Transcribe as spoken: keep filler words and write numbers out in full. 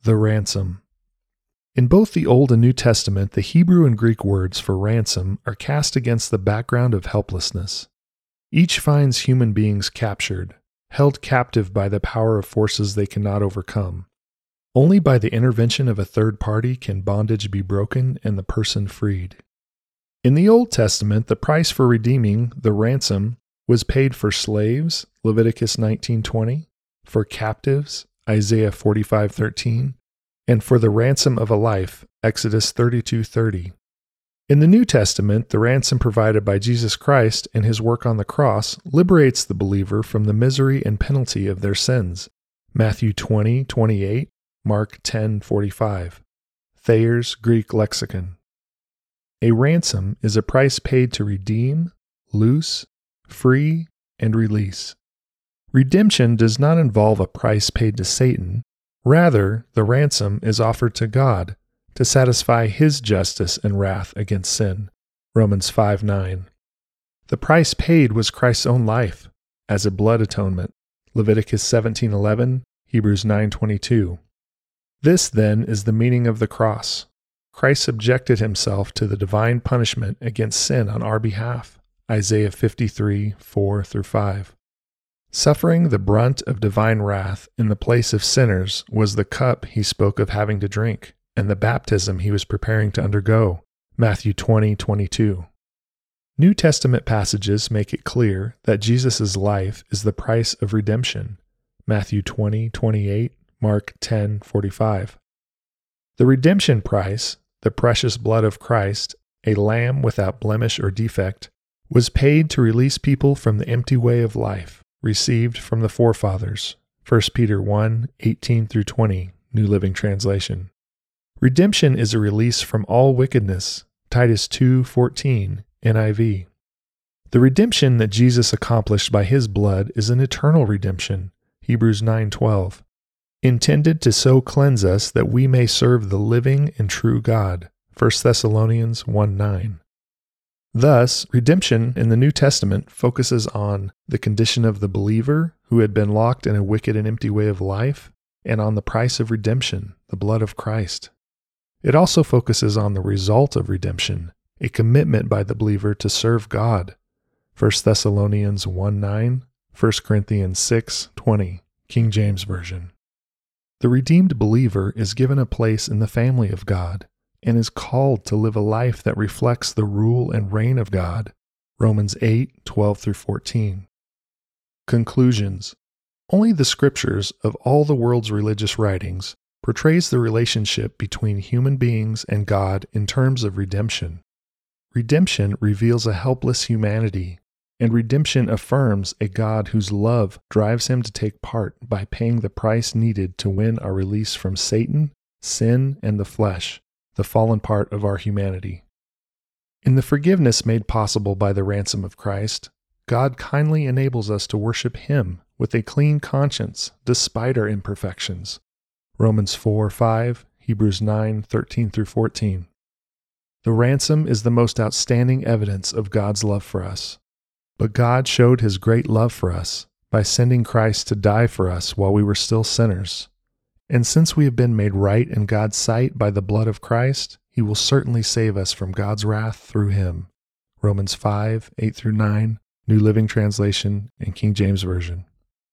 The ransom. In both the Old and New Testament, the Hebrew and Greek words for ransom are cast against the background of helplessness. Each finds human beings captured, held captive by the power of forces they cannot overcome. Only by the intervention of a third party can bondage be broken and the person freed. In the Old Testament, the price for redeeming, the ransom, was paid for slaves, Leviticus nineteen twenty, for captives, Isaiah forty-five thirteen, and for the ransom of a life, Exodus thirty-two thirty. In the New Testament, the ransom provided by Jesus Christ and his work on the cross liberates the believer from the misery and penalty of their sins, Matthew twenty twenty-eight, Mark ten forty-five. Thayer's Greek Lexicon. A ransom is a price paid to redeem, loose, free, and release. Redemption does not involve a price paid to Satan. Rather, the ransom is offered to God to satisfy his justice and wrath against sin, Romans five nine. The price paid was Christ's own life as a blood atonement, Leviticus seventeen eleven, Hebrews nine twenty-two. This, then, is the meaning of the cross. Christ subjected himself to the divine punishment against sin on our behalf, Isaiah fifty-three four through five. Suffering the brunt of divine wrath in the place of sinners was the cup he spoke of having to drink, and the baptism he was preparing to undergo, Matthew twenty twenty-two. New Testament passages make it clear that Jesus' life is the price of redemption, Matthew twenty twenty-eight, Mark ten forty-five. The redemption price, the precious blood of Christ, a lamb without blemish or defect, was paid to release people from the empty way of life received from the forefathers, First Peter one eighteen through twenty, New Living Translation. Redemption is a release from all wickedness, Titus two fourteen, N I V. The redemption that Jesus accomplished by his blood is an eternal redemption, Hebrews nine twelve, intended to so cleanse us that we may serve the living and true God, First Thessalonians one nine. Thus, redemption in the New Testament focuses on the condition of the believer who had been locked in a wicked and empty way of life, and on the price of redemption, the blood of Christ. It also focuses on the result of redemption, a commitment by the believer to serve God, First Thessalonians one nine, First Corinthians six twenty, King James Version. The redeemed believer is given a place in the family of God, and is called to live a life that reflects the rule and reign of God, Romans eight twelve through fourteen. Conclusions. Only the scriptures of all the world's religious writings portrays the relationship between human beings and God in terms of redemption. Redemption reveals a helpless humanity, and redemption affirms a God whose love drives him to take part by paying the price needed to win our release from Satan, sin, and the flesh, the fallen part of our humanity. In the forgiveness made possible by the ransom of Christ, God kindly enables us to worship him with a clean conscience despite our imperfections, Romans four five, Hebrews nine thirteen through fourteen. The ransom is the most outstanding evidence of God's love for us. But God showed his great love for us by sending Christ to die for us while we were still sinners. And since we have been made right in God's sight by the blood of Christ, he will certainly save us from God's wrath through him. Romans five eight through nine, New Living Translation, and King James Version.